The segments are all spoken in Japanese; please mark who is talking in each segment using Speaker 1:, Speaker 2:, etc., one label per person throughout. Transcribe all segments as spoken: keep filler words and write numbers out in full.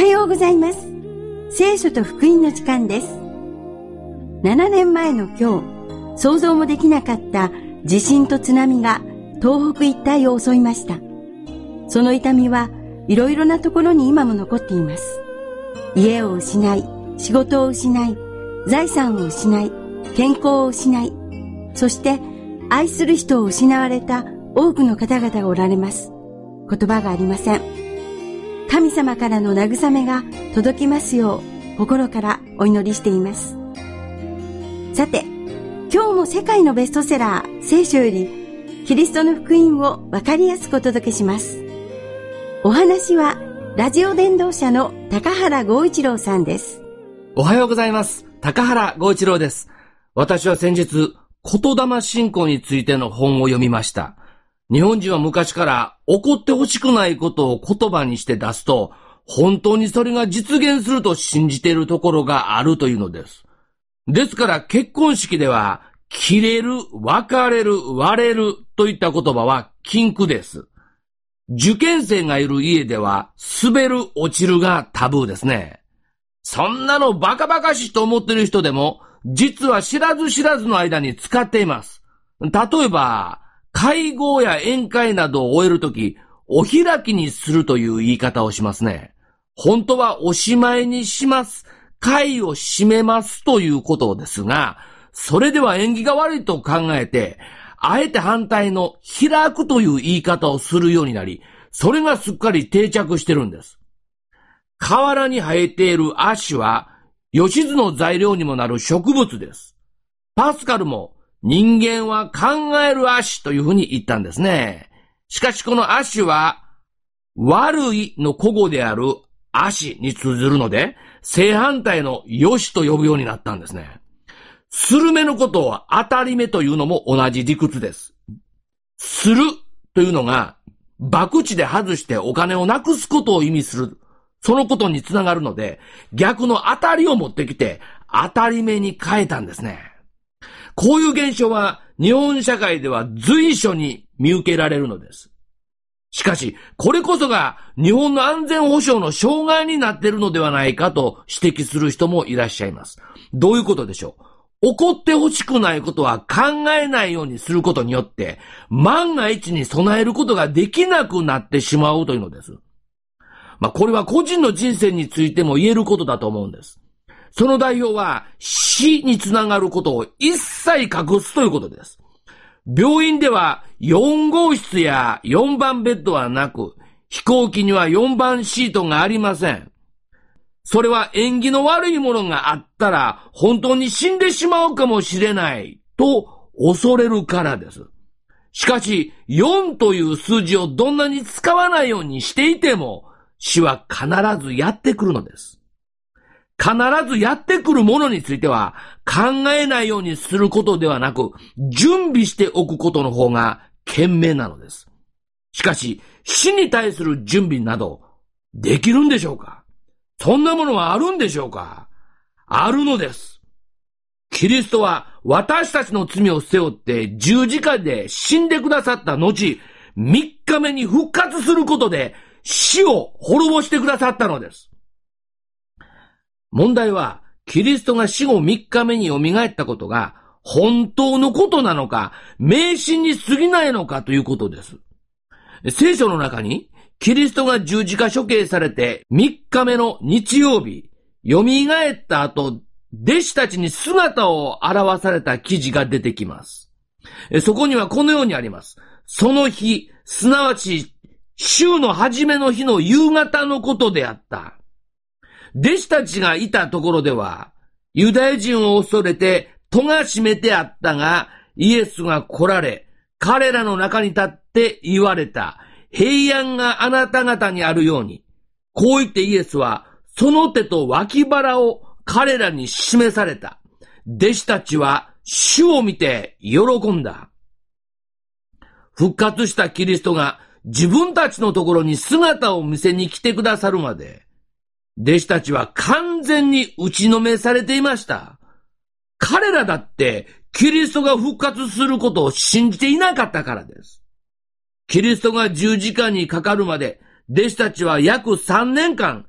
Speaker 1: ようございます。聖書と福音の時間です。ななねんまえの今日、想像もできなかった地震と津波が東北一帯を襲いました。その痛みはいろいろなところに今も残っています。家を失い、仕事を失い、財産を失い、健康を失い、そして愛する人を失われた多くの方々がおられます。言葉がありません。神様からの慰めが届きますよう心からお祈りしています。さて、今日も世界のベストセラー聖書よりキリストの福音をわかりやすくお届けします。お話はラジオ伝道者の高原剛一郎さんです。
Speaker 2: おはようございます。高原剛一郎です。私は先日、言霊信仰についての本を読みました。日本人は昔から起こってほしくないことを言葉にして出すと、本当にそれが実現すると信じているところがあるというのです。ですから結婚式では、切れる、別れる、割れるといった言葉は禁句です。受験生がいる家では、滑る、落ちるがタブーですね。そんなのバカバカしいと思っている人でも、実は知らず知らずの間に使っています。例えば、会合や宴会などを終えるとき、お開きにするという言い方をしますね。本当はおしまいにします。会を締めますということですが、それでは縁起が悪いと考えて、あえて反対の開くという言い方をするようになり、それがすっかり定着してるんです。河原に生えているアッシュは、吉津の材料にもなる植物です。パスカルも、人間は考える足というふうに言ったんですね。しかしこの足は悪いの古語である足に通ずるので正反対のよしと呼ぶようになったんですね。スルメのことを当たり目というのも同じ理屈です。するというのが博打で外してお金をなくすことを意味する。そのことにつながるので逆の当たりを持ってきて当たり目に変えたんですね。こういう現象は日本社会では随所に見受けられるのです。しかし、これこそが日本の安全保障の障害になっているのではないかと指摘する人もいらっしゃいます。どういうことでしょう。起こってほしくないことは考えないようにすることによって、万が一に備えることができなくなってしまうというのです。まあ、これは個人の人生についても言えることだと思うんです。その代表は死につながることを一切隠すということです。病院ではよんごうしつやよんばんベッドはなく、飛行機にはよんばんシートがありません。それは縁起の悪いものがあったら本当に死んでしまうかもしれないと恐れるからです。しかしよんという数字をどんなに使わないようにしていても死は必ずやってくるのです。必ずやってくるものについては考えないようにすることではなく準備しておくことの方が賢明なのです。しかし死に対する準備などできるんでしょうか。そんなものはあるんでしょうか。あるのです。キリストは私たちの罪を背負って十字架で死んでくださった後、みっかめに復活することで死を滅ぼしてくださったのです。問題は、キリストが死後みっかめに蘇ったことが本当のことなのか、迷信に過ぎないのかということです。聖書の中に、キリストが十字架処刑されてみっかめの日曜日、蘇った後、弟子たちに姿を現された記事が出てきます。そこにはこのようにあります。その日、すなわち、週の初めの日の夕方のことであった。弟子たちがいたところでは、ユダヤ人を恐れて戸が閉めてあったが、イエスが来られ、彼らの中に立って言われた。平安があなた方にあるように。こう言ってイエスは、その手と脇腹を彼らに示された。弟子たちは主を見て喜んだ。復活したキリストが自分たちのところに姿を見せに来てくださるまで、弟子たちは完全に打ちのめされていました。彼らだってキリストが復活することを信じていなかったからです。キリストが十字架にかかるまで弟子たちは約さんねんかん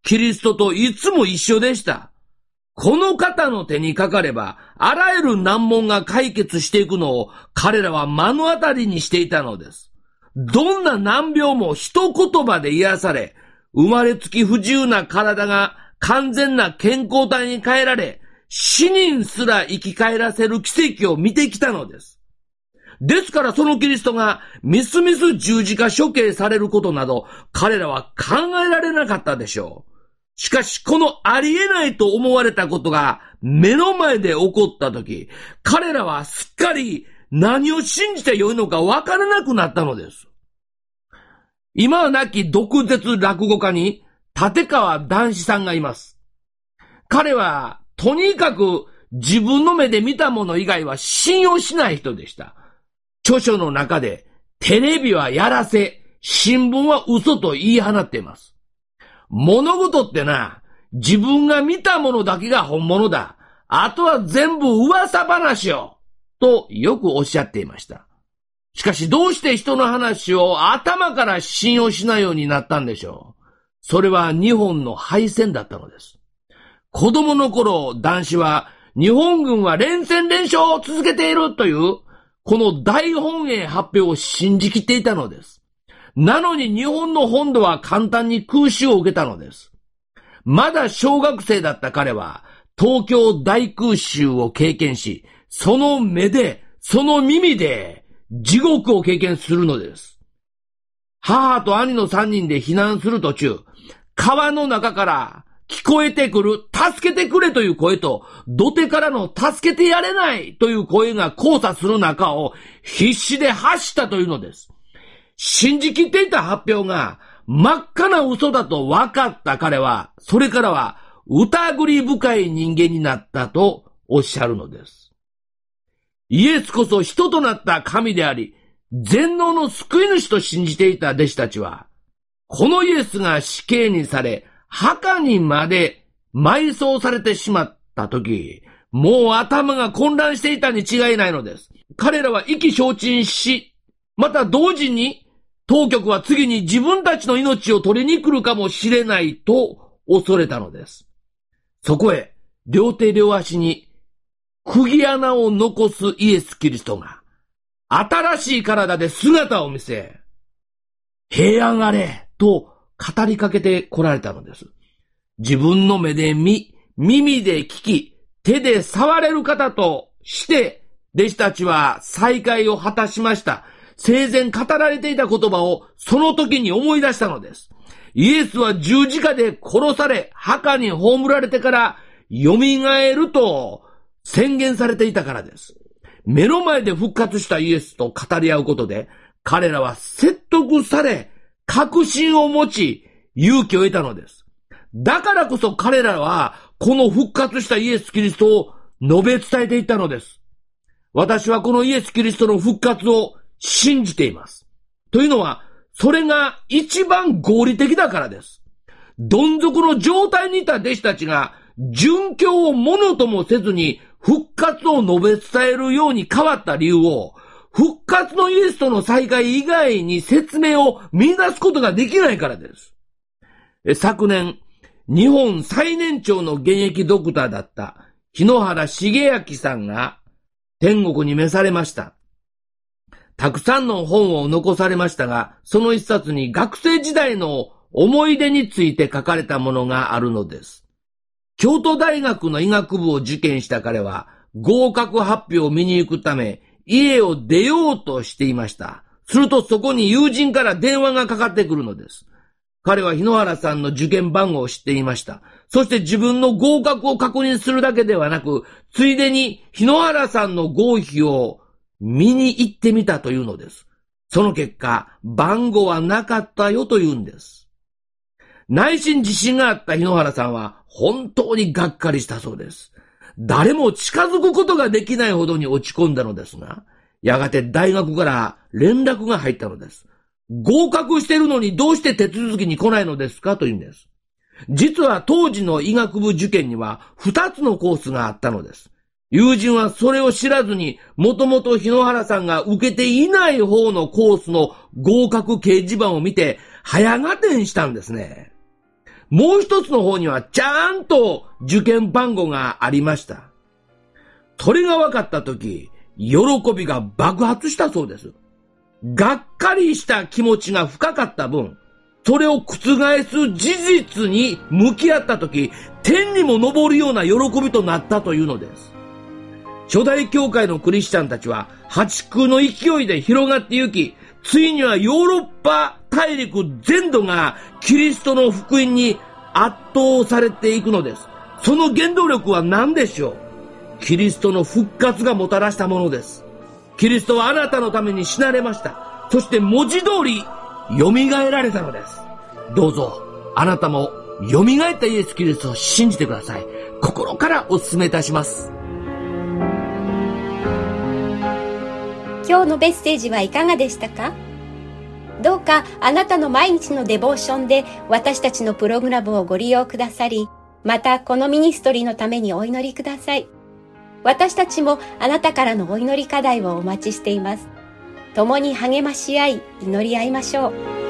Speaker 2: キリストといつも一緒でした。この方の手にかかれば、あらゆる難問が解決していくのを彼らは目の当たりにしていたのです。どんな難病も一言葉で癒され、生まれつき不自由な体が完全な健康体に変えられ、死人すら生き返らせる奇跡を見てきたのです。ですからそのキリストがみすみす十字架処刑されることなど彼らは考えられなかったでしょう。しかしこのありえないと思われたことが目の前で起こったとき、彼らはすっかり何を信じてよいのかわからなくなったのです。今は亡き毒舌落語家に立川談志さんがいます。彼はとにかく自分の目で見たもの以外は信用しない人でした。著書の中でテレビはやらせ、新聞は嘘と言い放っています。物事ってな、自分が見たものだけが本物だ。あとは全部噂話よ。とよくおっしゃっていました。しかしどうして人の話を頭から信用しないようになったんでしょう。それは日本の敗戦だったのです。子供の頃、男子は日本軍は連戦連勝を続けているというこの大本営発表を信じきっていたのです。なのに日本の本土は簡単に空襲を受けたのです。まだ小学生だった彼は東京大空襲を経験し、その目で、その耳で地獄を経験するのです。母と兄の三人で避難する途中、川の中から聞こえてくる助けてくれという声と土手からの助けてやれないという声が交差する中を必死で走ったというのです。信じきっていた発表が真っ赤な嘘だと分かった彼は、それからは疑り深い人間になったとおっしゃるのです。イエスこそ人となった神であり、全能の救い主と信じていた弟子たちは、このイエスが死刑にされ、墓にまで埋葬されてしまったとき、もう頭が混乱していたに違いないのです。彼らは意気消沈し、また同時に当局は次に自分たちの命を取りに来るかもしれないと恐れたのです。そこへ両手両足に釘穴を残すイエス・キリストが新しい体で姿を見せ、平安あれと語りかけて来られたのです。自分の目で見、耳で聞き、手で触れる方として、弟子たちは再会を果たしました。生前語られていた言葉をその時に思い出したのです。イエスは十字架で殺され、墓に葬られてから蘇ると宣言されていたからです。目の前で復活したイエスと語り合うことで、彼らは説得され、確信を持ち、勇気を得たのです。だからこそ彼らは、この復活したイエス・キリストを述べ伝えていったのです。私はこのイエス・キリストの復活を信じています。というのは、それが一番合理的だからです。どん底の状態にいた弟子たちが、殉教をものともせずに復活を述べ伝えるように変わった理由を、復活のイエスとの再会以外に説明を見出すことができないからです。昨年、日本最年長の現役ドクターだった日野原重明さんが天国に召されました。たくさんの本を残されましたが、その一冊に学生時代の思い出について書かれたものがあるのです。京都大学の医学部を受験した彼は合格発表を見に行くため、家を出ようとしていました。するとそこに友人から電話がかかってくるのです。彼は日野原さんの受験番号を知っていました。そして自分の合格を確認するだけではなく、ついでに日野原さんの合否を見に行ってみたというのです。その結果、番号はなかったよというんです。内心自信があった日野原さんは本当にがっかりしたそうです。誰も近づくことができないほどに落ち込んだのですが、やがて大学から連絡が入ったのです。合格しているのにどうして手続きに来ないのですかというんです。実は当時の医学部受験には二つのコースがあったのです。友人はそれを知らずに、もともと日野原さんが受けていない方のコースの合格掲示板を見て早合点したんですね。 もう一つの方にはちゃんと受験番号がありました。それが分かったとき、喜びが爆発したそうです。がっかりした気持ちが深かった分、それを覆す事実に向き合ったとき、天にも昇るような喜びとなったというのです。初代教会のクリスチャンたちは、八空の勢いで広がってゆき、ついにはヨーロッパ大陸全土がキリストの福音に圧倒されていくのです。その原動力は何でしょう？キリストの復活がもたらしたものです。キリストはあなたのために死なれました。そして文字通り、蘇られたのです。どうぞ、あなたも蘇ったイエス・キリストを信じてください。心からお勧めいたします。
Speaker 3: 今日のメッセージはいかがでしたか？どうかあなたの毎日のデボーションで私たちのプログラムをご利用くださり、またこのミニストリーのためにお祈りください。私たちもあなたからのお祈り課題をお待ちしています。共に励まし合い、祈り合いましょう。